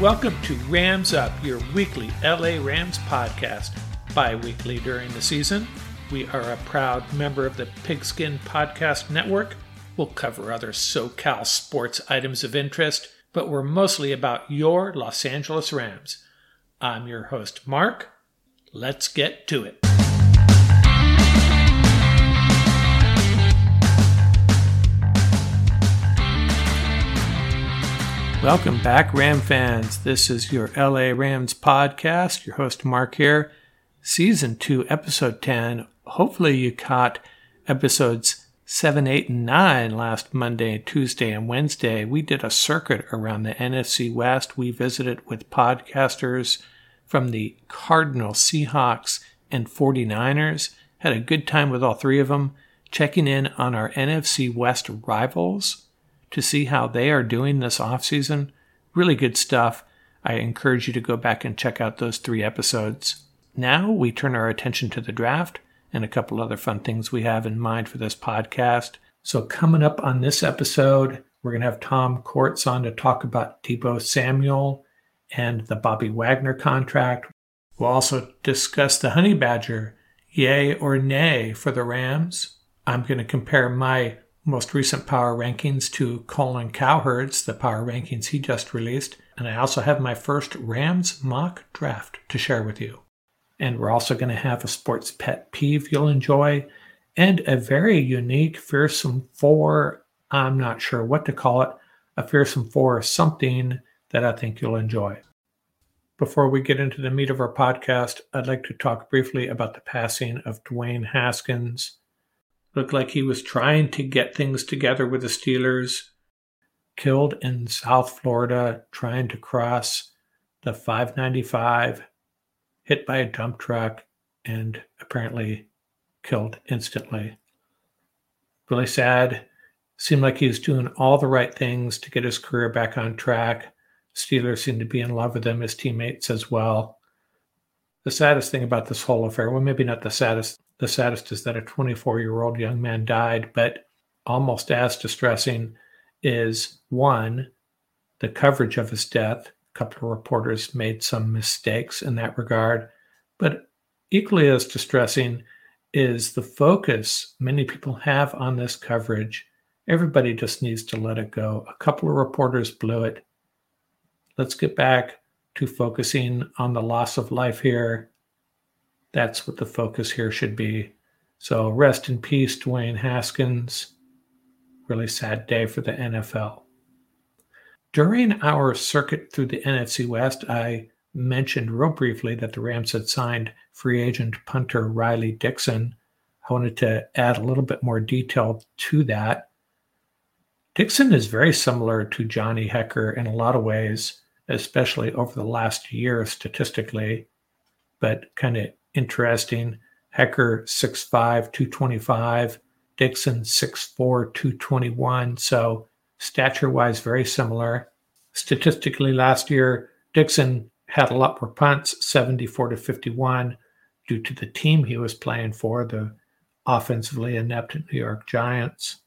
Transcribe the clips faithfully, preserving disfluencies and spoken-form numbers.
Welcome to Rams Up, your weekly L A Rams podcast. Bi-weekly during the season. We are a proud member of the Pigskin Podcast Network. We'll cover other SoCal sports items of interest, but we're mostly about your Los Angeles Rams. I'm your host, Mark. Let's get to it. Welcome back, Ram fans. This is your L A Rams podcast. Your host, Mark here. Season two, Episode ten. Hopefully you caught Episodes seven, eight, and nine last Monday, Tuesday, and Wednesday. We did a circuit around the N F C West. We visited with podcasters from the Cardinals, Seahawks, and forty-niners. Had a good time with all three of them, checking in on our N F C West rivals to see how they are doing this offseason. Really good stuff. I encourage you to go back and check out those three episodes. Now we turn our attention to the draft and a couple other fun things we have in mind for this podcast. So coming up on this episode, we're going to have Tom Courts on to talk about Deebo Samuel and the Bobby Wagner contract. We'll also discuss the Honey Badger, yay or nay for the Rams. I'm going to compare my most recent power rankings to Colin Cowherd's, the power rankings he just released. And I also have my first Rams mock draft to share with you. And we're also going to have a sports pet peeve you'll enjoy and a very unique fearsome four, I'm not sure what to call it, a fearsome four something that I think you'll enjoy. Before we get into the meat of our podcast, I'd like to talk briefly about the passing of Dwayne Haskins. Looked like he was trying to get things together with the Steelers. Killed in South Florida, trying to cross the five ninety-five, hit by a dump truck, and apparently killed instantly. Really sad. Seemed like he was doing all the right things to get his career back on track. Steelers seemed to be in love with him, his teammates as well. The saddest thing about this whole affair, well, maybe not the saddest, the saddest is that a twenty-four-year-old young man died, but almost as distressing is, one, the coverage of his death. A couple of reporters made some mistakes in that regard, but equally as distressing is the focus many people have on this coverage. Everybody just needs to let it go. A couple of reporters blew it. Let's get back to focusing on the loss of life here. That's what the focus here should be. So rest in peace, Dwayne Haskins. Really sad day for the N F L. During our circuit through the N F C West, I mentioned real briefly that the Rams had signed free agent punter Riley Dixon. I wanted to add a little bit more detail to that. Dixon is very similar to Johnny Hekker in a lot of ways, especially over the last year statistically, but kind of interesting. Hekker six five, two twenty-five, Dixon six four, two twenty-one. So stature-wise, very similar. Statistically, last year, Dixon had a lot more punts, seventy-four to fifty-one, due to the team he was playing for, the offensively inept New York Giants.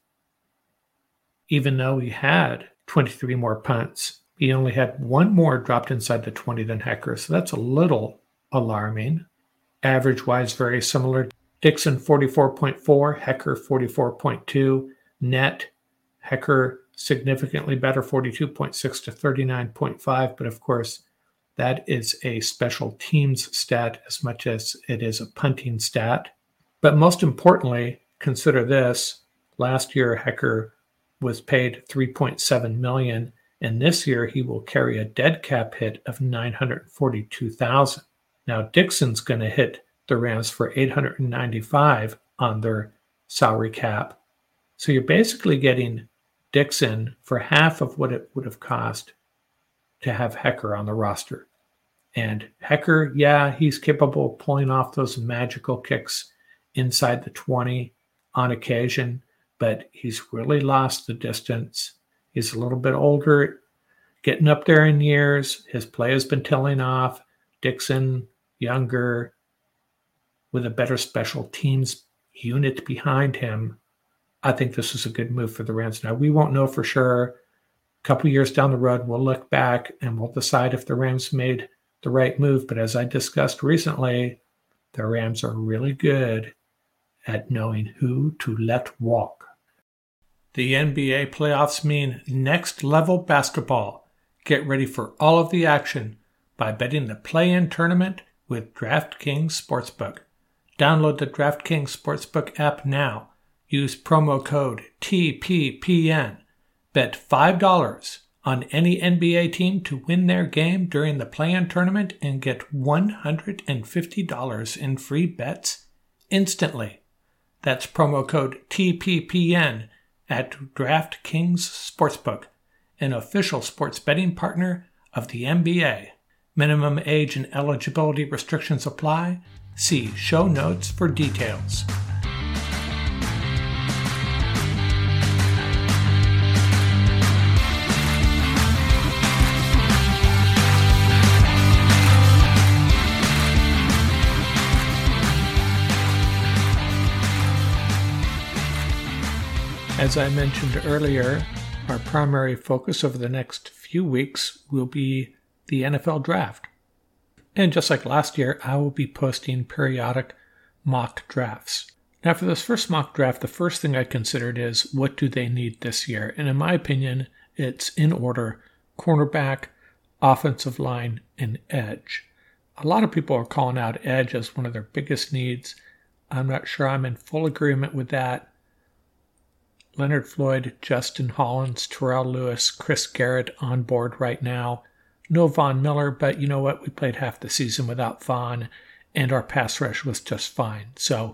Even though he had twenty-three more punts, he only had one more dropped inside the twenty than Hekker, so that's a little alarming. Average-wise, very similar. Dixon forty-four point four, Hekker forty-four point two. Net, Hekker significantly better, forty-two point six to thirty-nine point five. But of course, that is a special teams stat as much as it is a punting stat. But most importantly, consider this. Last year, Hekker was paid three point seven million dollars, and this year he will carry a dead cap hit of nine hundred forty-two thousand dollars. Now, Dixon's going to hit the Rams for eight hundred ninety-five on their salary cap. So you're basically getting Dixon for half of what it would have cost to have Hekker on the roster. And Hekker, yeah, he's capable of pulling off those magical kicks inside the twenty on occasion, but he's really lost the distance. He's a little bit older, getting up there in years. His play has been tailing off. Dixon, younger, with a better special teams unit behind him. I think this is a good move for the Rams. Now, we won't know for sure A couple years down the road, we'll look back and we'll decide if the Rams made the right move. But as I discussed recently, the Rams are really good at knowing who to let walk. The N B A playoffs mean next level basketball. Get ready for all of the action by betting the play-in tournament with DraftKings Sportsbook. Download the DraftKings Sportsbook app now. Use promo code T P P N. Bet five dollars on any N B A team to win their game during the play-in tournament and get one hundred fifty dollars in free bets instantly. That's promo code T P P N at DraftKings Sportsbook, an official sports betting partner of the N B A. Minimum age and eligibility restrictions apply. See show notes for details. As I mentioned earlier, our primary focus over the next few weeks will be the N F L Draft. And just like last year, I will be posting periodic mock drafts. Now for this first mock draft, the first thing I considered is what do they need this year? And in my opinion, it's in order: cornerback, offensive line, and edge. A lot of people are calling out edge as one of their biggest needs. I'm not sure I'm in full agreement with that. Leonard Floyd, Justin Hollins, Terrell Lewis, Chris Garrett on board right now. No Von Miller, but you know what? We played half the season without Von, and our pass rush was just fine. So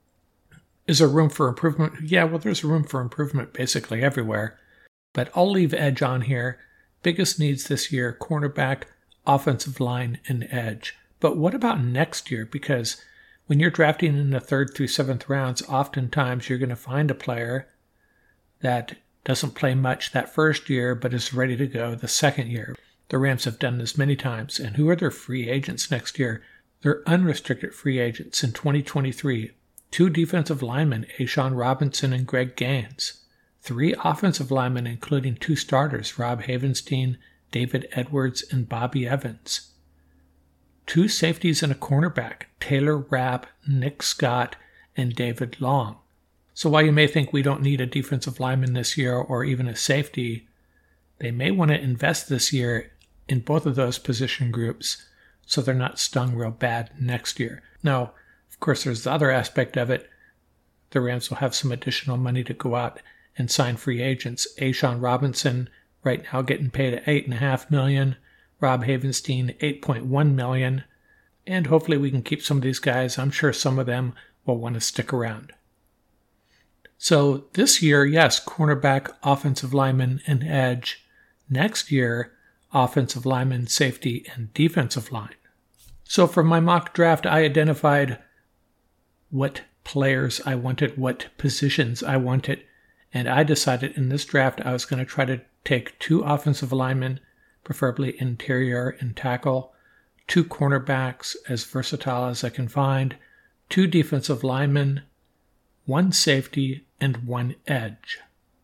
is there room for improvement? Yeah, well, there's room for improvement basically everywhere. But I'll leave edge on here. Biggest needs this year: cornerback, offensive line, and edge. But what about next year? Because when you're drafting in the third through seventh rounds, oftentimes you're going to find a player that doesn't play much that first year, but is ready to go the second year. The Rams have done this many times. And who are their free agents next year? They're unrestricted free agents in twenty twenty-three. Two defensive linemen, A'Shawn Robinson and Greg Gaines. Three offensive linemen, including two starters, Rob Havenstein, David Edwards, and Bobby Evans. Two safeties and a cornerback, Taylor Rapp, Nick Scott, and David Long. So while you may think we don't need a defensive lineman this year or even a safety, they may want to invest this year in both of those position groups so they're not stung real bad next year. Now, of course, there's the other aspect of it. The Rams will have some additional money to go out and sign free agents. A'Shawn Robinson right now getting paid at eight point five million dollars, Rob Havenstein eight point one million dollars, and hopefully we can keep some of these guys. I'm sure some of them will want to stick around. So this year, yes, cornerback, offensive lineman, and edge. Next year, offensive lineman, safety, and defensive line. So for my mock draft, I identified what players I wanted, what positions I wanted, and I decided in this draft I was going to try to take two offensive linemen, preferably interior and tackle, two cornerbacks, as versatile as I can find, two defensive linemen, one safety, and one edge.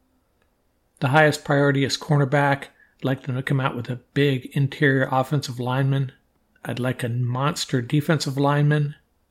The highest priority is cornerback. I'd like them to come out with a big interior offensive lineman. I'd like a monster defensive lineman.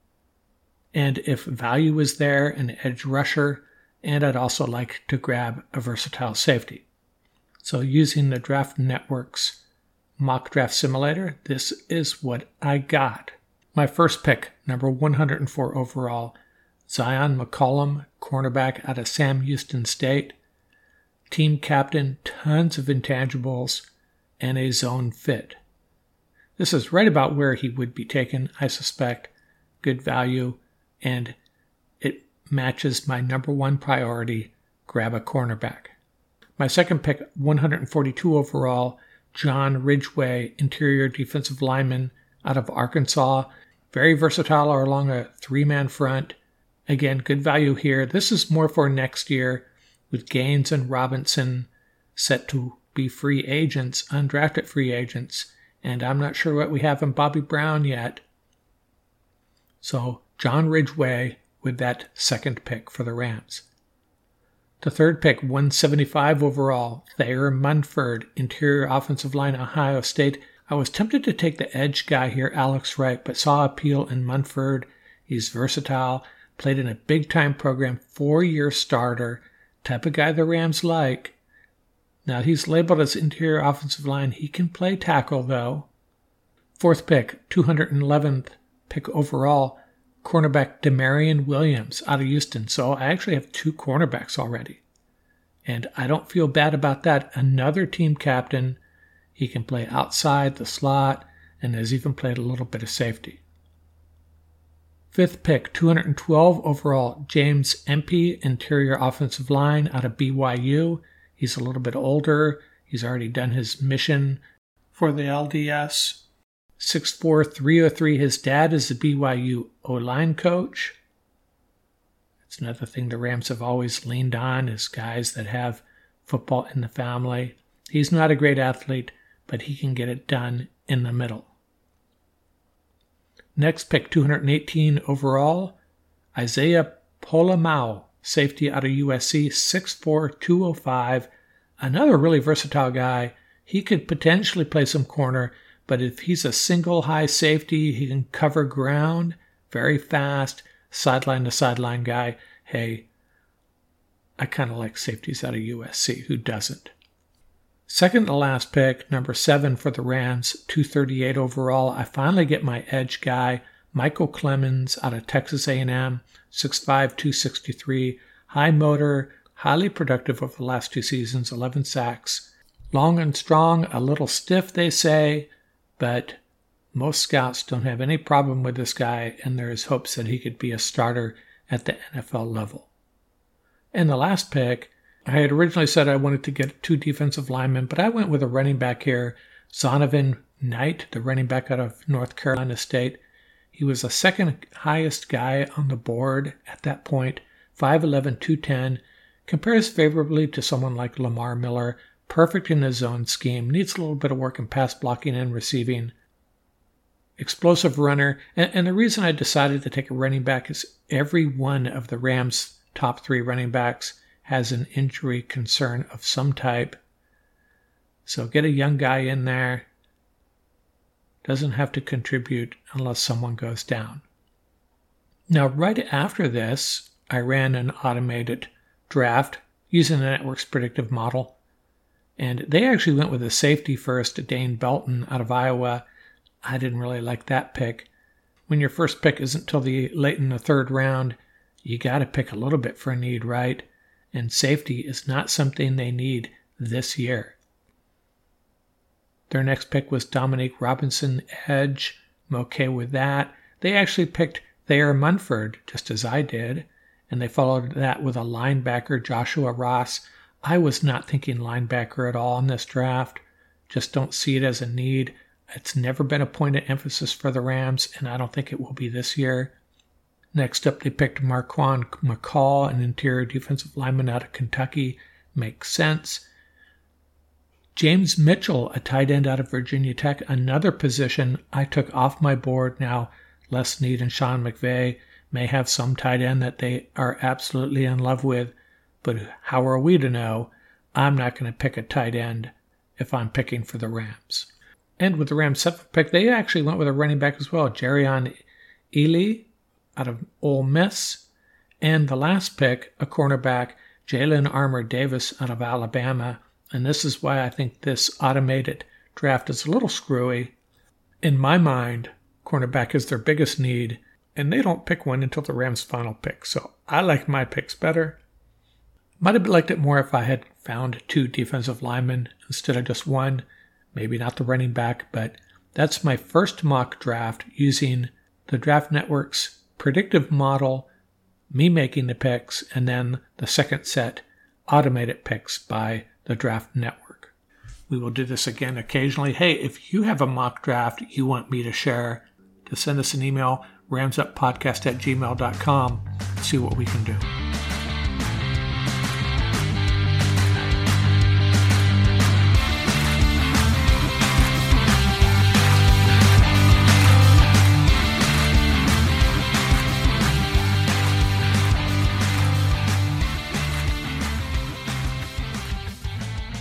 And if value is there, an edge rusher. And I'd also like to grab a versatile safety. So using the Draft Network's mock draft simulator, this is what I got. My first pick, number one hundred four overall, Zion McCollum, cornerback out of Sam Houston State. Team captain, tons of intangibles, and a zone fit. This is right about where he would be taken, I suspect. Good value, and it matches my number one priority: grab a cornerback. My second pick, one hundred forty-two overall, John Ridgeway, interior defensive lineman out of Arkansas. Very versatile along a three-man front. Again, good value here. This is more for next year, with Gaines and Robinson set to be free agents, undrafted free agents, and I'm not sure what we have in Bobby Brown yet. So John Ridgeway with that second pick for the Rams. The third pick, one seventy-five overall, Thayer Munford, interior offensive line, Ohio State. I was tempted to take the edge guy here, Alex Wright, but saw appeal in Munford. He's versatile, played in a big-time program, four-year starter, type of guy the Rams like. Now, he's labeled as interior offensive line. He can play tackle, though. Fourth pick, two hundred eleventh pick overall, cornerback Demarion Williams out of Houston. So I actually have two cornerbacks already. And I don't feel bad about that. Another team captain. He can play outside the slot and has even played a little bit of safety. Fifth pick, two hundred twelve overall, James Empey, interior offensive line out of B Y U. He's a little bit older. He's already done his mission for the L D S. six four, three oh three. His dad is the B Y U O-line coach. It's another thing the Rams have always leaned on is guys that have football in the family. He's not a great athlete, but he can get it done in the middle. Next pick, two hundred eighteen overall, Isaiah Pola-Mao, safety out of U S C, six four, two oh five. Another really versatile guy. He could potentially play some corner, but if he's a single high safety, he can cover ground, very fast, sideline to sideline guy. Hey, I kind of like safeties out of U S C. Who doesn't? Second to last pick, number seven for the Rams, two thirty-eight overall. I finally get my edge guy, Michael Clemens out of Texas A and M, six five, two sixty-three. High motor, highly productive over the last two seasons, eleven sacks. Long and strong, a little stiff, they say, but most scouts don't have any problem with this guy, and there's hopes that he could be a starter at the N F L level. And the last pick, I had originally said I wanted to get two defensive linemen, but I went with a running back here, Zonovan Knight, the running back out of North Carolina State. He was the second highest guy on the board at that point, five eleven, two ten, compares favorably to someone like Lamar Miller, perfect in the zone scheme, needs a little bit of work in pass blocking and receiving. Explosive runner, and, and the reason I decided to take a running back is every one of the Rams' top three running backs has an injury concern of some type. So get a young guy in there. Doesn't have to contribute unless someone goes down. Now, right after this, I ran an automated draft using the network's predictive model. And they actually went with a safety first, Dane Belton out of Iowa. I didn't really like that pick. When your first pick isn't till the late in the third round, you got to pick a little bit for a need, right? And safety is not something they need this year. Their next pick was Dominique Robinson, edge. I'm okay with that. They actually picked Thayer Munford, just as I did, and they followed that with a linebacker, Joshua Ross. I was not thinking linebacker at all in this draft. Just don't see it as a need. It's never been a point of emphasis for the Rams, and I don't think it will be this year. Next up, they picked Marquand McCall, an interior defensive lineman out of Kentucky. Makes sense. James Mitchell, a tight end out of Virginia Tech, another position I took off my board. Now, Les Snead and Sean McVay may have some tight end that they are absolutely in love with, but how are we to know? I'm not going to pick a tight end if I'm picking for the Rams. And with the Rams' seventh pick, they actually went with a running back as well, Jerion Ely out of Ole Miss. And the last pick, a cornerback, Jalen Armour Davis out of Alabama. And this is why I think this automated draft is a little screwy. In my mind, cornerback is their biggest need, and they don't pick one until the Rams' final pick. So I like my picks better. Might have liked it more if I had found two defensive linemen instead of just one. Maybe not the running back, but that's my first mock draft using the Draft Network's predictive model, me making the picks, and then the second set, automated picks by the Draft Network. We will do this again occasionally. Hey, if you have a mock draft you want me to share, just send us an email, ramsuppodcast at gmail dot com, see what we can do.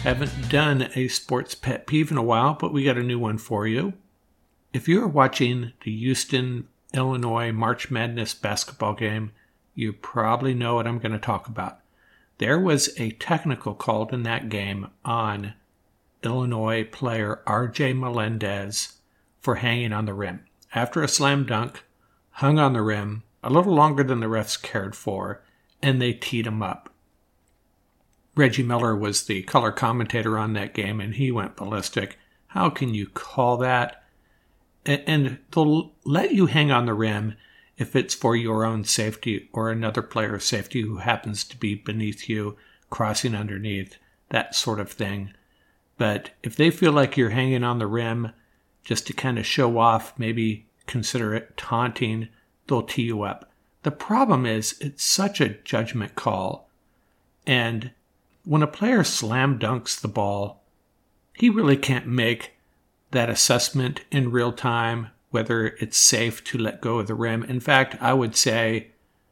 Haven't done a sports pet peeve in a while, but we got a new one for you. If you're watching the Houston, Illinois March Madness basketball game, you probably know what I'm going to talk about. There was a technical called in that game on Illinois player R J Melendez for hanging on the rim. After a slam dunk, hung on the rim a little longer than the refs cared for, and they teed him up. Reggie Miller was the color commentator on that game, and he went ballistic. How can you call that? And they'll let you hang on the rim if it's for your own safety or another player's safety who happens to be beneath you, crossing underneath, that sort of thing. But if they feel like you're hanging on the rim just to kind of show off, maybe consider it taunting, they'll tee you up. The problem is it's such a judgment call. And when a player slam dunks the ball, he really can't make that assessment in real time, whether it's safe to let go of the rim. In fact, I would say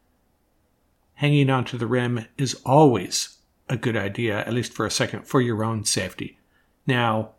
hanging onto the rim is always a good idea, at least for a second, for your own safety. Now,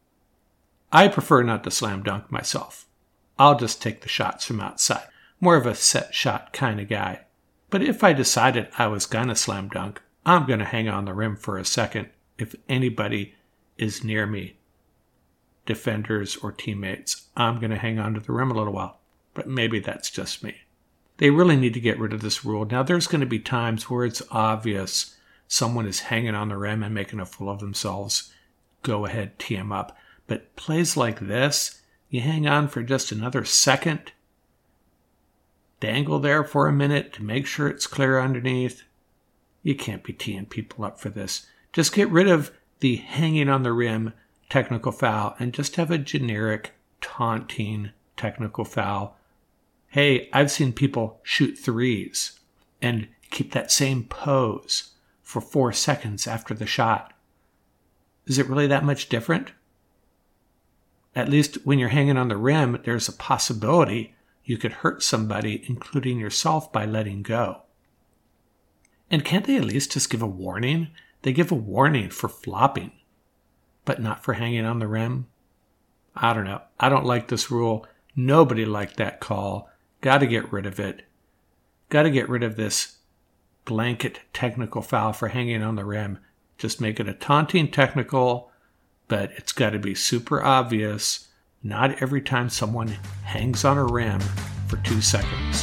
I prefer not to slam dunk myself. I'll just take the shots from outside. More of a set shot kind of guy. But if I decided I was going to slam dunk, I'm going to hang on the rim for a second if anybody is near me. Defenders or teammates, I'm going to hang on to the rim a little while. But maybe that's just me. They really need to get rid of this rule. Now, there's going to be times where it's obvious someone is hanging on the rim and making a fool of themselves. Go ahead, tee them up. But plays like this, you hang on for just another second, dangle there for a minute to make sure it's clear underneath. You can't be teeing people up for this. Just get rid of the hanging on the rim technical foul and just have a generic taunting technical foul. Hey, I've seen people shoot threes and keep that same pose for four seconds after the shot. Is it really that much different? At least when you're hanging on the rim, there's a possibility you could hurt somebody, including yourself, by letting go. And can't they at least just give a warning? They give a warning for flopping, but not for hanging on the rim. I don't know. I don't like this rule. Nobody liked that call. Got to get rid of it. Got to get rid of this blanket technical foul for hanging on the rim. Just make it a taunting technical, but it's got to be super obvious. Not every time someone hangs on a rim for two seconds.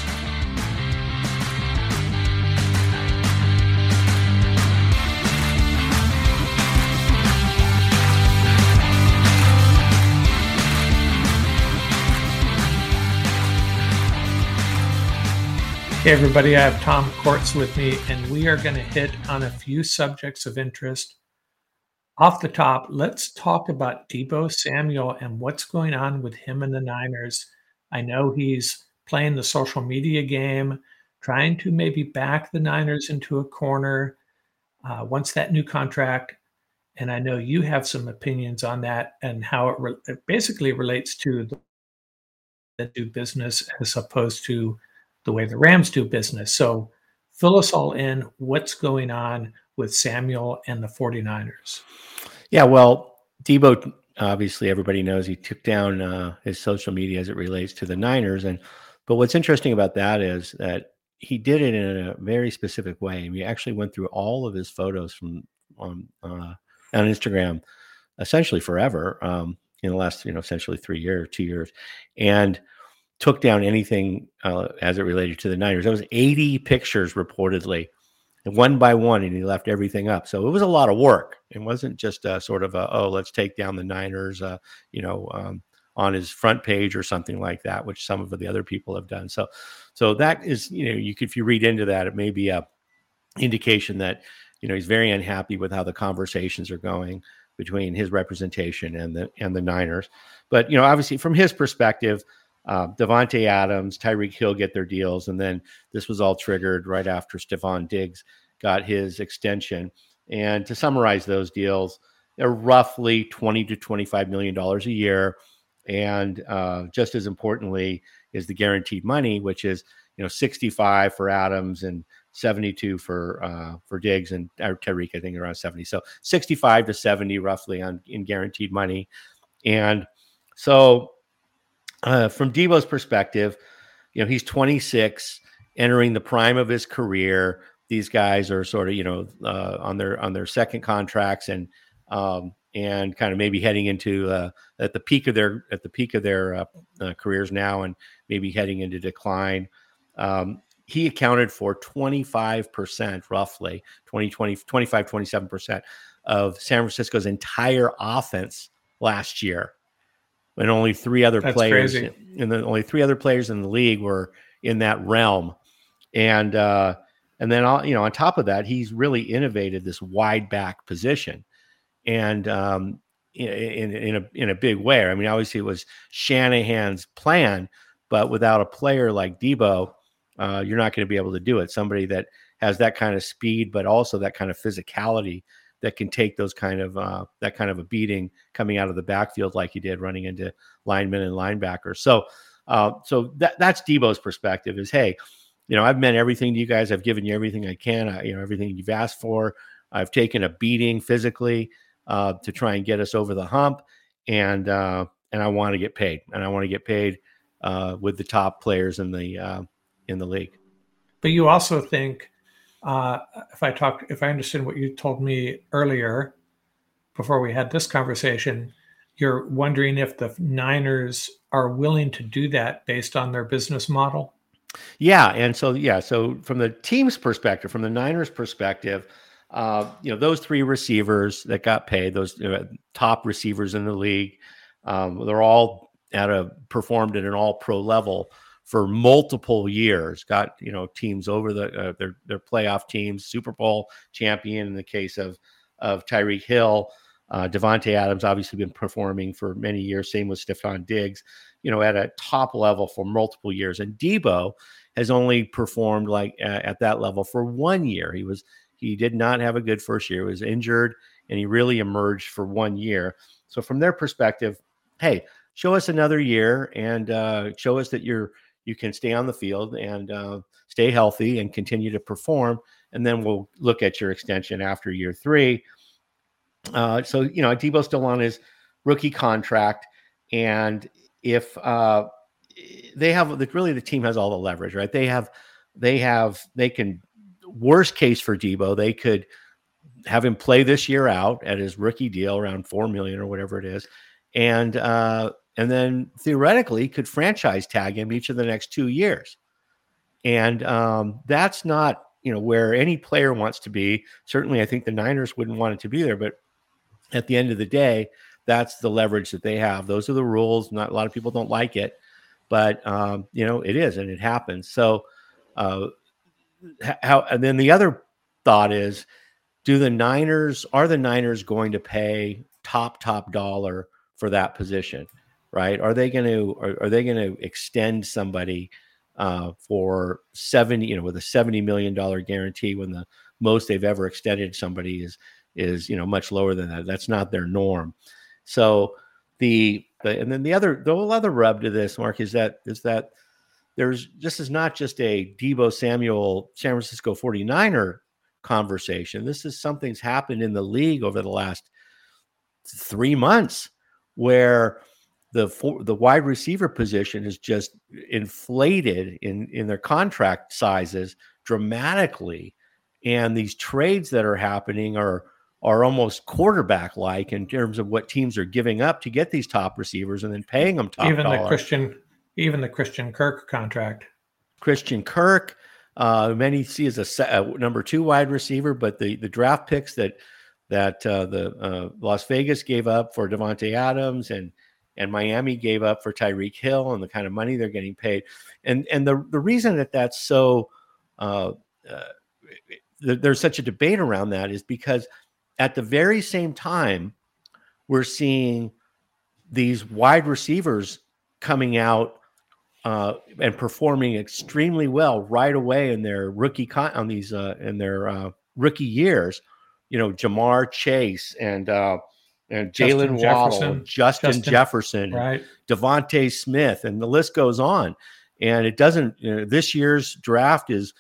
Hey everybody, I have Tom Kortz with me, and we are going to hit on a few subjects of interest. Off the top, let's talk about Deebo Samuel and what's going on with him and the Niners. I know he's playing the social media game, trying to maybe back the Niners into a corner uh, once that new contract. And I know you have some opinions on that and how it, re- it basically relates to the, the do business as opposed to the way the Rams do business. So fill us all in. What's going on with Samuel and the 49ers? Yeah, well, Deebo, obviously everybody knows he took down uh, his social media as it relates to the Niners. And but what's interesting about that is that he did it in a very specific way. And we actually went through all of his photos from on, uh, on Instagram essentially forever um, in the last, you know, essentially three years, two years. And took down anything uh, as it related to the Niners. There was eighty pictures reportedly, one by one, and he left everything up. So it was a lot of work. It wasn't just a sort of a, oh, let's take down the Niners, uh, you know, um, on his front page or something like that, which some of the other people have done. So, so that is, you know, you could, if you read into that, it may be a indication that, you know, he's very unhappy with how the conversations are going between his representation and the and the Niners. But, you know, obviously from his perspective, Uh, Davante Adams, Tyreek Hill get their deals, and then this was all triggered right after Stephon Diggs got his extension. And to summarize those deals, they're roughly twenty to twenty-five million dollars a year, and uh, just as importantly is the guaranteed money, which is you know sixty-five for Adams and seventy-two for uh, for Diggs, and or Tyreek, I think around seventy. So sixty-five to seventy roughly on in guaranteed money. And so uh, from Deebo's perspective, you know, he's twenty-six, entering the prime of his career. These guys are sort of, you know, uh, on their on their second contracts, and um, and kind of maybe heading into uh, at the peak of their at the peak of their uh, uh, careers now, and maybe heading into decline. Um, he accounted for twenty-five percent, roughly twenty, twenty, twenty-five, twenty-seven percent of San Francisco's entire offense last year, and only three other That's players, crazy. and the only three other players in the league were in that realm. And uh, and then, you know, on top of that, he's really innovated this wide back position, and um, in, in in a in a big way. I mean, obviously it was Shanahan's plan, but without a player like Deebo, uh, you're not going to be able to do it. Somebody that has that kind of speed, but also that kind of physicality that can take those kind of uh, that kind of a beating coming out of the backfield like he did, running into linemen and linebackers. So, uh, so that that's Deebo's perspective is, hey, you know, I've meant everything to you guys. I've given you everything I can. I, you know, everything you've asked for. I've taken a beating physically uh, to try and get us over the hump, and uh, and I want to get paid, and I want to get paid uh, with the top players in the uh, in the league. But you also think, uh, if I talk, if I understand what you told me earlier, before we had this conversation, you're wondering if the Niners are willing to do that based on their business model. Yeah, and so yeah, so from the team's perspective, from the Niners' perspective, uh, you know, those three receivers that got paid, those you know, top receivers in the league, um, they're all at a performed at an all-pro level for multiple years. Got you know teams over the uh, their their playoff teams, Super Bowl champion in the case of of Tyreek Hill. Uh, Davante Adams obviously been performing for many years. Same with Stephon Diggs, you know, at a top level for multiple years. And Deebo has only performed like uh, at that level for one year. He was he did not have a good first year. He was injured, and he really emerged for one year. So from their perspective, hey, show us another year and uh, show us that you're you can stay on the field and uh, stay healthy and continue to perform, and then we'll look at your extension after year three. Uh, so, you know, Deebo's still on his rookie contract. And if uh, they have the, really the team has all the leverage, right? They have, they have, they can, worst case for Deebo, they could have him play this year out at his rookie deal around four million or whatever it is. And, uh, and then theoretically could franchise tag him each of the next two years. And um, that's not, you know, where any player wants to be. Certainly, I think the Niners wouldn't want it to be there, but at the end of the day, that's the leverage that they have. Those are the rules. Not a lot of people don't like it, but um, you know, it is, and it happens. So, uh, how, and then the other thought is, do the Niners, are the Niners going to pay top, top dollar for that position, right? Are they going to, are, are they going to extend somebody uh, for seventy, you know, with a seventy million dollars guarantee when the most they've ever extended somebody is, is, you know, much lower than that. That's not their norm. So the, the and then the other, the whole other rub to this, Mark, is that, is that there's, this is not just a Deebo Samuel San Francisco forty-niner conversation. This is something's happened in the league over the last three months where the the wide receiver position is just inflated in, in their contract sizes dramatically. And these trades that are happening are, are almost quarterback-like in terms of what teams are giving up to get these top receivers and then paying them top even dollar. the Christian, even the Christian Kirk contract. Christian Kirk, uh, many see as a, a number two wide receiver, but the, the draft picks that that uh, the uh, Las Vegas gave up for Davante Adams and and Miami gave up for Tyreek Hill and the kind of money they're getting paid, and and the the reason that that's so uh, uh, there's such a debate around that is because at the very same time, we're seeing these wide receivers coming out uh, and performing extremely well right away in their rookie con- on these uh, in their uh, rookie years. You know, Jamar Chase and uh, and Jalen Waddle, Justin, Justin Jefferson, right. Devontae Smith, and the list goes on. And it doesn't. You know, this year's draft is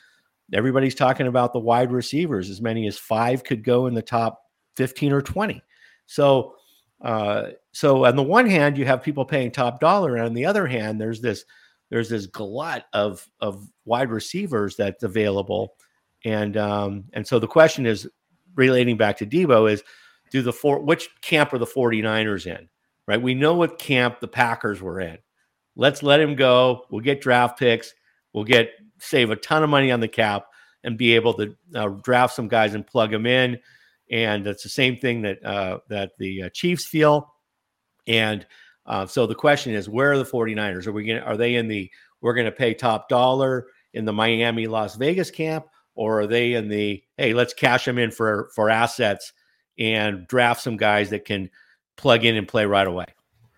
everybody's talking about the wide receivers. As many as five could go in the top fifteen or twenty. So, uh, so on the one hand, you have people paying top dollar, and on the other hand, there's this there's this glut of of wide receivers that's available, and um, and so the question is, relating back to Deebo, is do the four which camp are the 49ers in? Right, we know what camp the Packers were in. Let's let him go. We'll get draft picks. We'll get save a ton of money on the cap and be able to uh, draft some guys and plug them in. And it's the same thing that uh, that the uh, Chiefs feel. And uh, so the question is, where are the 49ers? Are we going? Are they in the we're going to pay top dollar in the Miami, Las Vegas camp, or are they in the hey, let's cash them in for for assets and draft some guys that can plug in and play right away?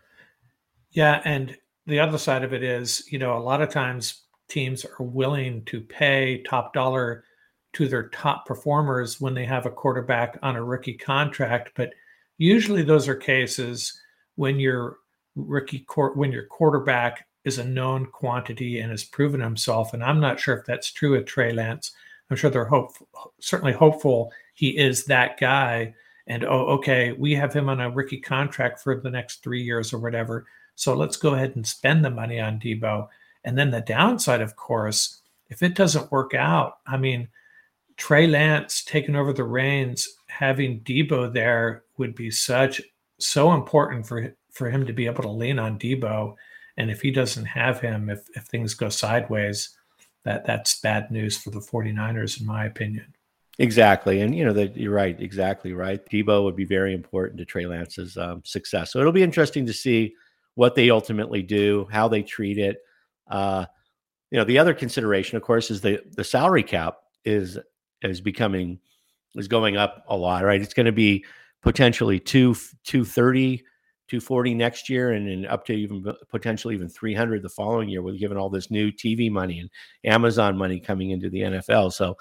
Yeah, and the other side of it is, you know, a lot of times teams are willing to pay top dollar to their top performers when they have a quarterback on a rookie contract. But usually those are cases when your rookie when your quarterback is a known quantity and has proven himself. And I'm not sure if that's true with Trey Lance. I'm sure they're hopeful, certainly hopeful he is that guy. And, oh, okay, we have him on a rookie contract for the next three years or whatever. So let's go ahead and spend the money on Deebo. And then the downside, of course, if it doesn't work out, I mean, Trey Lance taking over the reins, having Deebo there would be such so important for for him to be able to lean on Deebo. And if he doesn't have him, if if things go sideways, that that's bad news for the 49ers, in my opinion. Exactly. And, you know, that you're right. Exactly right. Deebo would be very important to Trey Lance's um, success. So it'll be interesting to see what they ultimately do, how they treat it. Uh, you know, the other consideration, of course, is the, the salary cap is, is becoming, is going up a lot, right? It's going to be potentially two, 230, two forty next year, and then up to even potentially even three hundred the following year, with given all this new T V money and Amazon money coming into the N F L. So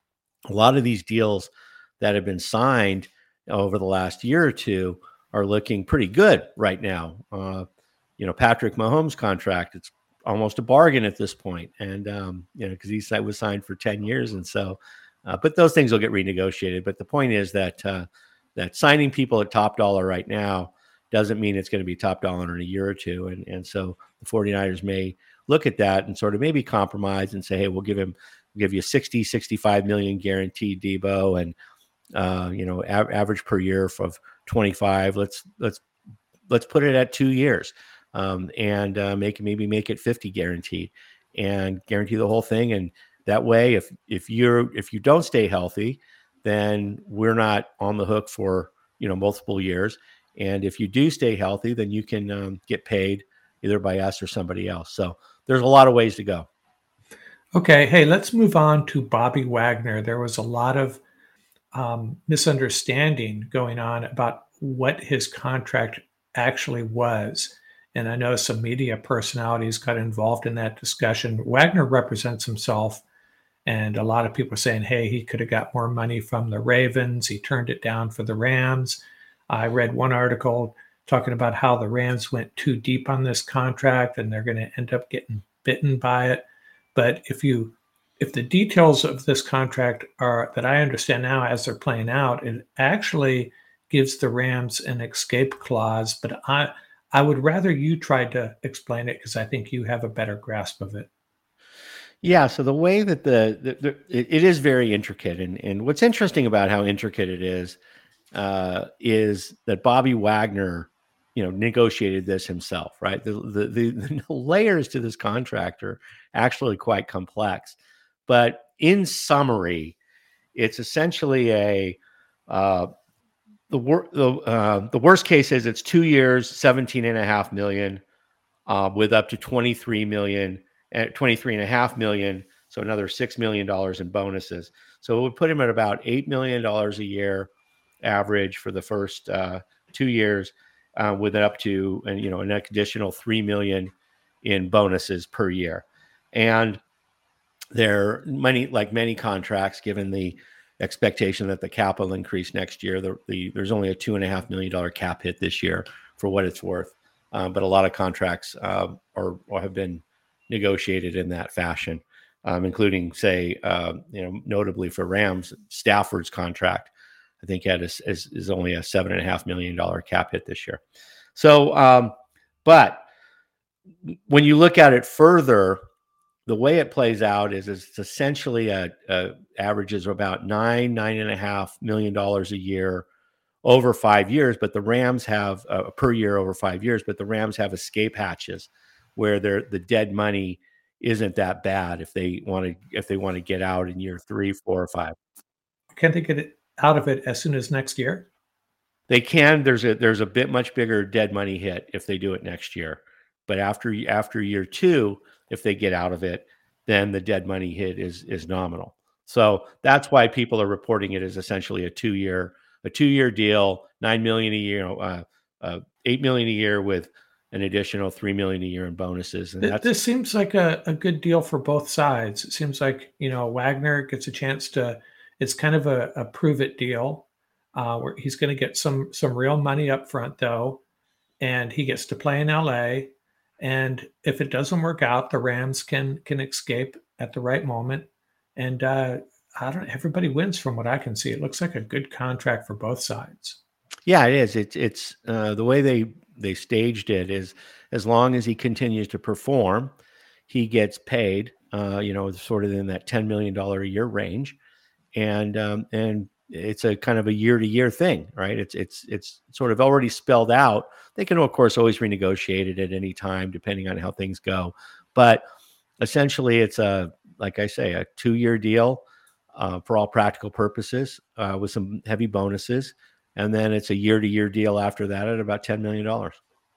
a lot of these deals that have been signed over the last year or two are looking pretty good right now. Uh, you know, Patrick Mahomes' contract, it's almost a bargain at this point. And, um, you know, because he was signed for ten years. And so, uh, but those things will get renegotiated. But the point is that, uh, that signing people at top dollar right now doesn't mean it's going to be top dollar in a year or two. And, and so the 49ers may look at that and sort of maybe compromise and say, hey, we'll give him, give you sixty, sixty-five million guaranteed Deebo, and uh, you know, a- average per year of twenty-five. Let's let's let's put it at two years, um, and uh, make maybe make it fifty guaranteed, and guarantee the whole thing. And that way, if if you're if you don't stay healthy, then we're not on the hook for, you know, multiple years. And if you do stay healthy, then you can um, get paid either by us or somebody else. So there's a lot of ways to go. Okay, hey, let's move on to Bobby Wagner. There was a lot of um, misunderstanding going on about what his contract actually was. And I know some media personalities got involved in that discussion. Wagner represents himself, and a lot of people are saying, hey, he could have got more money from the Ravens. He turned it down for the Rams. I read one article talking about how the Rams went too deep on this contract and they're going to end up getting bitten by it. But if you, if the details of this contract are that I understand now as they're playing out, it actually gives the Rams an escape clause. But I, I would rather you try to explain it because I think you have a better grasp of it. Yeah. So the way that the, the, the it, it is very intricate, and and what's interesting about how intricate it is, uh, is that Bobby Wagner, you know, negotiated this himself, right? The, the the the layers to this contract are actually quite complex, but in summary, it's essentially a uh, the wor- the uh, the worst case is it's two years, seventeen and a half million, uh, with up to twenty three million, at twenty three and a half million, so another six million dollars in bonuses. So it would put him at about eight million dollars a year average for the first uh, two years. Uh, with up to, and you know, an additional three million in bonuses per year, and there many like many contracts, given the expectation that the cap will increase next year. The, the there's only a two and a half million dollar cap hit this year for what it's worth, um, but a lot of contracts uh, are or have been negotiated in that fashion. um, including, say, uh, you know, notably for Rams, Stafford's contract, I think had a, is, is only a seven and a half million dollar cap hit this year. So, um, but when you look at it further, the way it plays out is, is it's essentially a, a averages about nine, nine and a half million dollars a year over five years. But the Rams have uh, per year over five years, but the Rams have escape hatches where they're the dead money isn't that bad if they want to if they want to get out in year three, four, or five. Can't they get it out of it as soon as next year? They can. There's a there's a bit much bigger dead money hit if they do it next year. But after after year two, if they get out of it, then the dead money hit is is nominal. So that's why people are reporting it as essentially a two year a two year deal, nine million a year, uh, uh, eight million a year with an additional three million a year in bonuses. And that's, this seems like a, a good deal for both sides. It seems like, you know, Wagner gets a chance to. It's kind of a, a prove it deal. Uh, where he's going to get some some real money up front, though, and he gets to play in L A. And if it doesn't work out, the Rams can can escape at the right moment. And uh, I don't. Everybody wins from what I can see. It looks like a good contract for both sides. Yeah, it is. It's it's uh, the way they they staged it is as long as he continues to perform, he gets paid. Uh, you know, sort of in that ten million dollar a year range, and um, and. It's a kind of a year-to-year thing, right? It's it's it's sort of already spelled out. They can, of course, always renegotiate it at any time, depending on how things go. But essentially, it's a like I say, a two-year deal uh, for all practical purposes, uh, with some heavy bonuses, and then it's a year-to-year deal after that at about ten million dollars.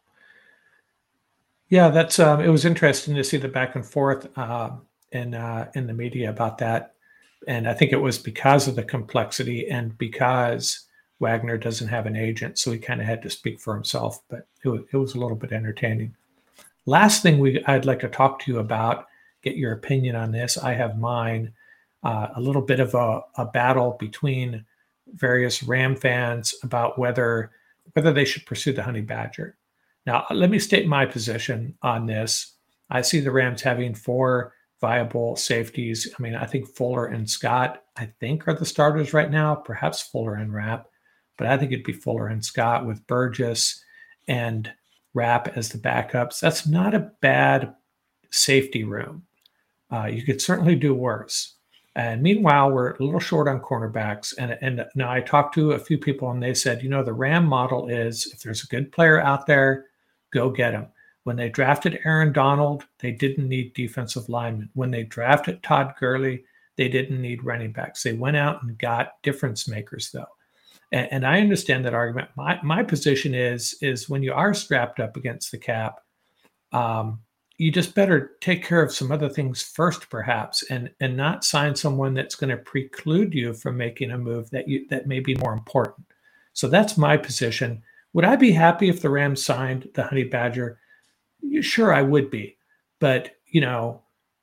Yeah, that's um, it was interesting to see the back and forth uh, in uh, in the media about that. And I think it was because of the complexity and because Wagner doesn't have an agent, so he kind of had to speak for himself. But it was, it was a little bit entertaining. Last thing we I'd like to talk to you about, get your opinion on this. I have mine. Uh, a little bit of a, a battle between various Ram fans about whether whether they should pursue the Honey Badger. Now, let me state my position on this. I see the Rams having four viable safeties. I mean, I think Fuller and Scott, I think, are the starters right now, perhaps Fuller and Rapp, but I think it'd be Fuller and Scott with Burgess and Rapp as the backups. That's not a bad safety room. Uh, you could certainly do worse. And meanwhile, we're a little short on cornerbacks. And, and now I talked to a few people and they said, you know, the Ram model is if there's a good player out there, go get him. When they drafted Aaron Donald, they didn't need defensive linemen. When they drafted Todd Gurley, they didn't need running backs. They went out and got difference makers, though. And, and I understand that argument. My my position is, is when you are strapped up against the cap, um, you just better take care of some other things first, perhaps, and, and not sign someone that's going to preclude you from making a move that you that may be more important. So that's my position. Would I be happy if the Rams signed the Honey Badger? Sure, I would be. But, you know,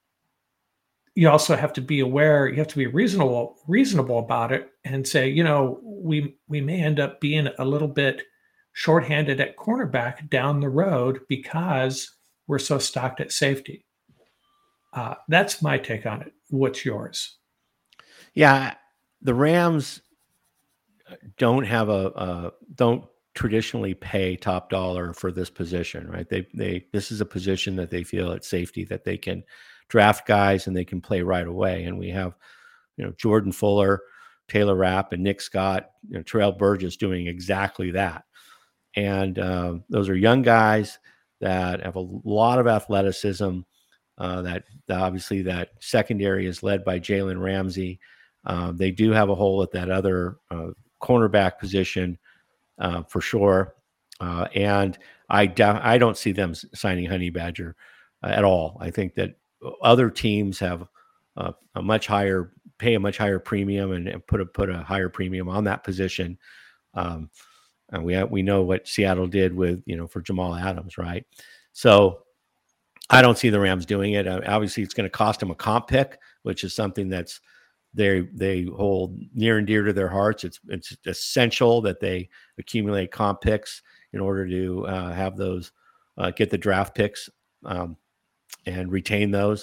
you also have to be aware, you have to be reasonable, reasonable about it and say, you know, we we may end up being a little bit shorthanded at cornerback down the road because we're so stocked at safety. Uh, that's my take on it. What's yours? Yeah, the Rams don't have a, a don't traditionally pay top dollar for this position, right? They they this is a position that they feel at safety that they can draft guys and they can play right away. And we have, you know, Jordan Fuller, Taylor Rapp, and Nick Scott, you know, Terrell Burgess doing exactly that. And uh, those are young guys that have a lot of athleticism. Uh, that obviously that secondary is led by Jalen Ramsey. Um, they do have a hole at that other uh, cornerback position. Uh, for sure. Uh, and I, do, I don't see them signing Honey Badger uh, at all. I think that other teams have uh, a much higher, pay a much higher premium and, and put a put a higher premium on that position. Um, and we have, we know what Seattle did with, you know, for Jamal Adams, right? So I don't see the Rams doing it. Uh, obviously, it's going to cost them a comp pick, which is something that's They they hold near and dear to their hearts. It's it's essential that they accumulate comp picks in order to uh, have those, uh, get the draft picks um, and retain those.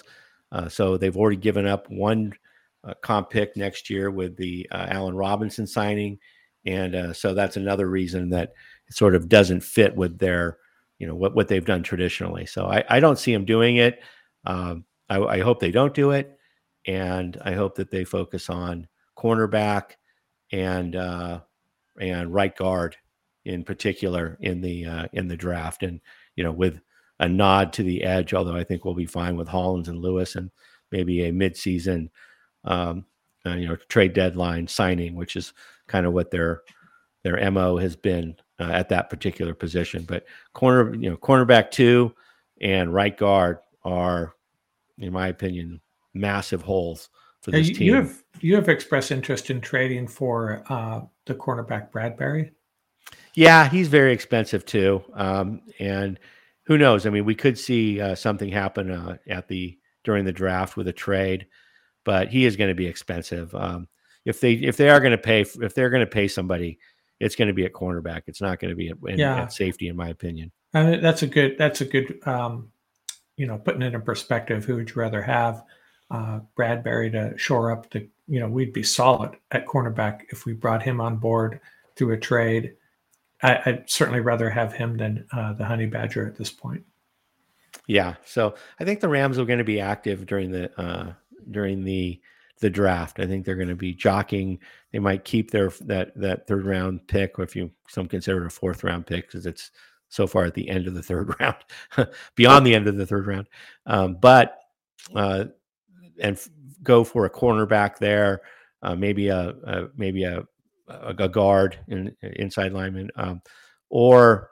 Uh, so they've already given up one uh, comp pick next year with the uh, Allen Robinson signing. And uh, so that's another reason that it sort of doesn't fit with their, you know, what, what they've done traditionally. So I, I don't see them doing it. Um, I, I hope they don't do it. And I hope that they focus on cornerback and uh, and right guard in particular in the uh, in the draft, and you know, with a nod to the edge. Although I think we'll be fine with Hollins and Lewis, and maybe a midseason um, uh, you know, trade deadline signing, which is kind of what their their M O has been uh, at that particular position. But corner, you know, cornerback two and right guard are, in my opinion, massive holes for this you, team. You have you have expressed interest in trading for uh, the cornerback Bradbury. Yeah, he's very expensive too, um, and who knows? I mean, we could see uh, something happen uh, at the during the draft with a trade, but he is going to be expensive. Um, if they if they are going to pay if they're going to pay somebody, it's going to be at cornerback. It's not going to be at, in, yeah. at safety, in my opinion. I mean, that's a good that's a good um, you know, putting it in perspective. Who would you rather have? Uh, Bradbury to shore up the, you know, we'd be solid at cornerback if we brought him on board through a trade. I, I'd certainly rather have him than uh, the Honey Badger at this point. Yeah, so I think the Rams are going to be active during the uh, during the the draft. I think they're going to be jockeying. They might keep their that that third round pick, or if you some consider it a fourth round pick, because it's so far at the end of the third round, beyond the end of the third round. Um, but uh, and f- go for a cornerback there, uh, maybe a, a maybe a, a, a guard, in, inside lineman, um, or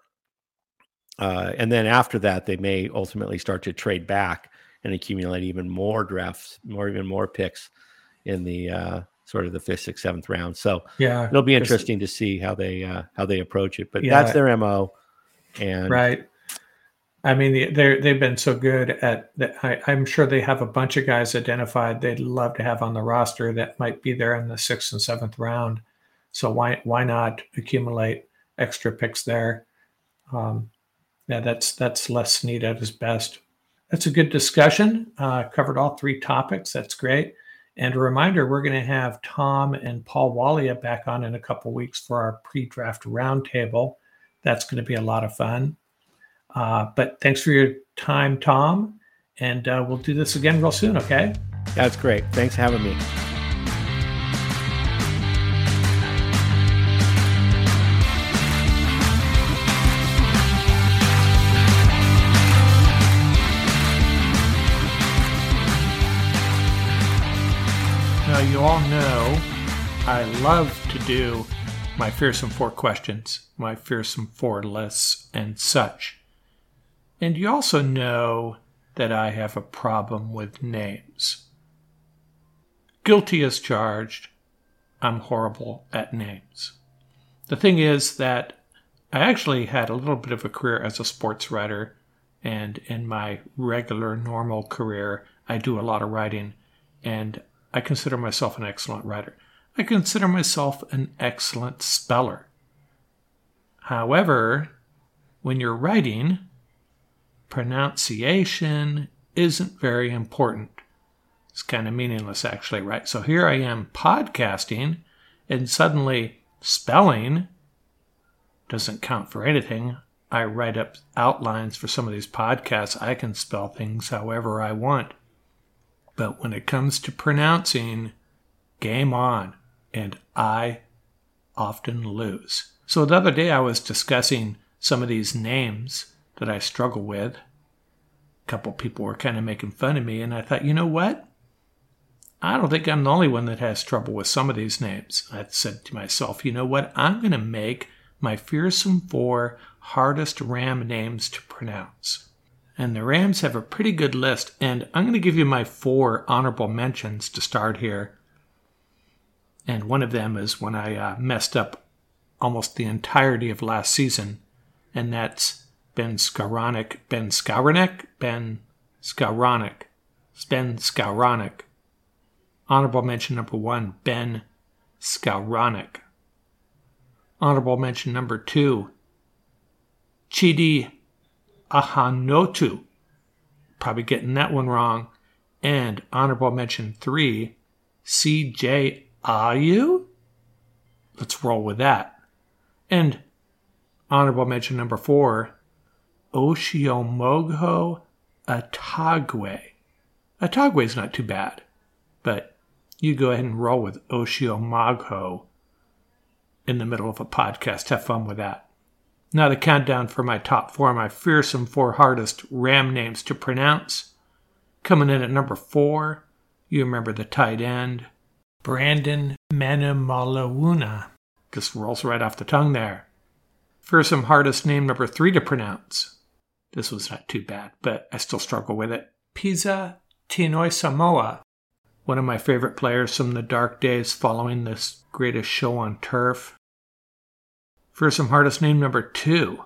uh, and then after that, they may ultimately start to trade back and accumulate even more drafts, more even more picks in the uh, sort of the fifth, sixth, seventh round. So yeah, it'll be interesting to see how they uh, how they approach it. But yeah, that's their M O. And right. I mean, they they've been so good at that. I, I'm sure they have a bunch of guys identified they'd love to have on the roster that might be there in the sixth and seventh round. So why why not accumulate extra picks there? Um, yeah, that's that's Les Snead at his best. That's a good discussion. Uh, covered all three topics. That's great. And a reminder, we're going to have Tom and Paul Walia back on in a couple weeks for our pre-draft roundtable. That's going to be a lot of fun. Uh, but thanks for your time, Tom. And uh, we'll do this again real soon, okay? That's great. Thanks for having me. Now, you all know I love to do my Fearsome Four questions, my Fearsome Four lists, and such. And you also know that I have a problem with names. Guilty as charged. I'm horrible at names. The thing is that I actually had a little bit of a career as a sports writer, and in my regular, normal career, I do a lot of writing, and I consider myself an excellent writer. I consider myself an excellent speller. However, when you're writing, pronunciation isn't very important. It's kind of meaningless, actually, right? So here I am podcasting, and suddenly spelling doesn't count for anything. I write up outlines for some of these podcasts. I can spell things however I want. But when it comes to pronouncing, game on, and I often lose. So the other day I was discussing some of these names that I struggle with. A couple people were kind of making fun of me, and I thought, you know what? I don't think I'm the only one that has trouble with some of these names. I said to myself, you know what? I'm going to make my Fearsome Four hardest Ram names to pronounce. And the Rams have a pretty good list, and I'm going to give you my four honorable mentions to start here. And one of them is when I uh, messed up almost the entirety of last season, and that's Ben Skowronek. Ben Skowronek? Ben Skowronek. Ben Skowronek. Honorable mention number one, Ben Skowronek. Honorable mention number two, Chidi Ahanotu. Probably getting that one wrong. And honorable mention three, C J Ayu? Let's roll with that. And honorable mention number four, Oshiomogho Atagwe. Atagwe is not too bad, but you go ahead and roll with Oshiomogho in the middle of a podcast. Have fun with that. Now the countdown for my top four, my fearsome four hardest Ram names to pronounce. Coming in at number four, you remember the tight end, Brandon Manumalauna. Just rolls right off the tongue there. Fearsome hardest name number three to pronounce. This was not too bad, but I still struggle with it. Pisa Tinoi Samoa. One of my favorite players from the dark days following this greatest show on turf. Fearsome hardest name number two.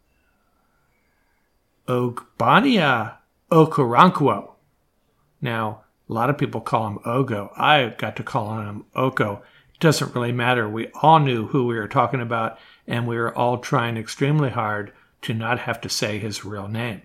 Ogbania Okoronkwo. Now, a lot of people call him Ogo. I got to call him Oko. It doesn't really matter. We all knew who we were talking about, and we were all trying extremely hard to not have to say his real name.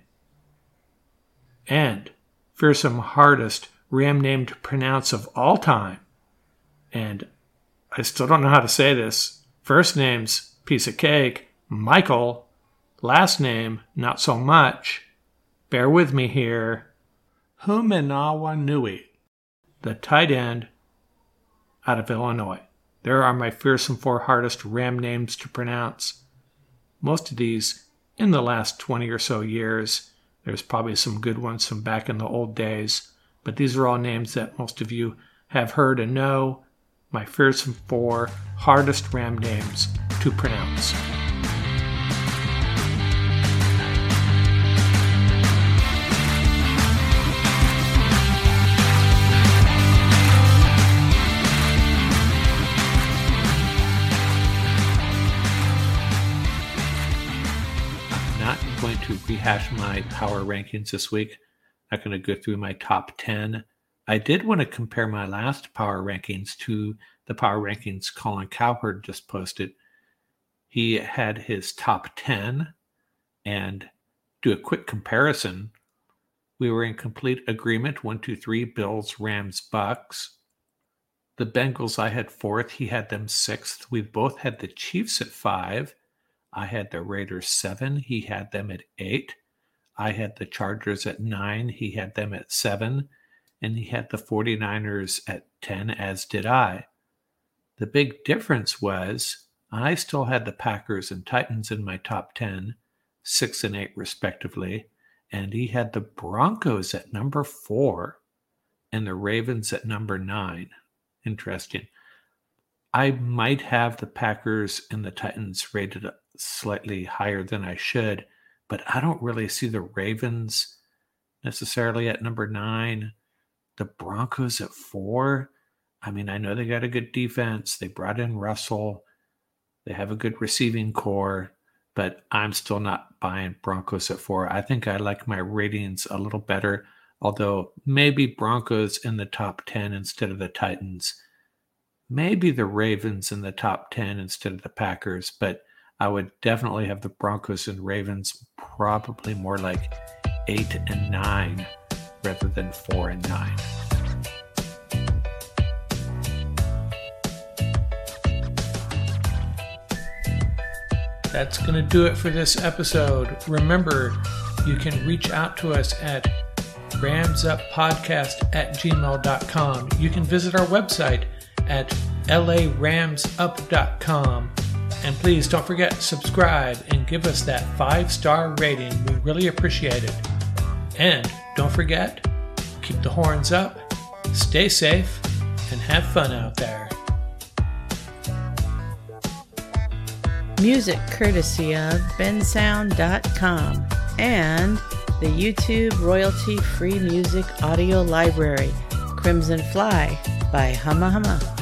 And fearsome hardest Ram name to pronounce of all time. And I still don't know how to say this. First name's piece of cake, Michael. Last name, not so much. Bear with me here. Humenawa Nui, the tight end out of Illinois. There are my fearsome four hardest Ram names to pronounce. Most of these in the last twenty or so years. There's probably some good ones from back in the old days, but these are all names that most of you have heard and know. My fearsome four hardest Ram names to pronounce. Going to rehash my power rankings this week. I'm not going to go through my top ten. I did want to compare my last power rankings to the power rankings Colin Cowherd just posted. He had his top ten, and do a quick comparison. We were in complete agreement. One, two, three, Bills, Rams, Bucks. The Bengals I had fourth. He had them sixth. We both had the Chiefs at five. I had the Raiders seven. He had them at eight. I had the Chargers at nine. He had them at seven. And he had the 49ers at ten, as did I. The big difference was I still had the Packers and Titans in my top ten, six and eight respectively. And he had the Broncos at number four and the Ravens at number nine. Interesting. I might have the Packers and the Titans rated slightly higher than I should, but I don't really see the Ravens necessarily at number nine. The Broncos at four. I mean, I know they got a good defense. They brought in Russell. They have a good receiving core, but I'm still not buying Broncos at four. I think I like my ratings a little better, although maybe Broncos in the top ten instead of the Titans. Maybe the Ravens in the top ten instead of the Packers, but I would definitely have the Broncos and Ravens probably more like eight and nine rather than four and nine. That's going to do it for this episode. Remember, you can reach out to us at ramsuppodcast at gmail dot com. You can visit our website at l a rams up dot com. And please don't forget to subscribe and give us that five-star rating. We really appreciate it. And don't forget, keep the horns up, stay safe, and have fun out there. Music courtesy of bensound dot com and the YouTube royalty-free music audio library, Crimson Fly by Humma Humma.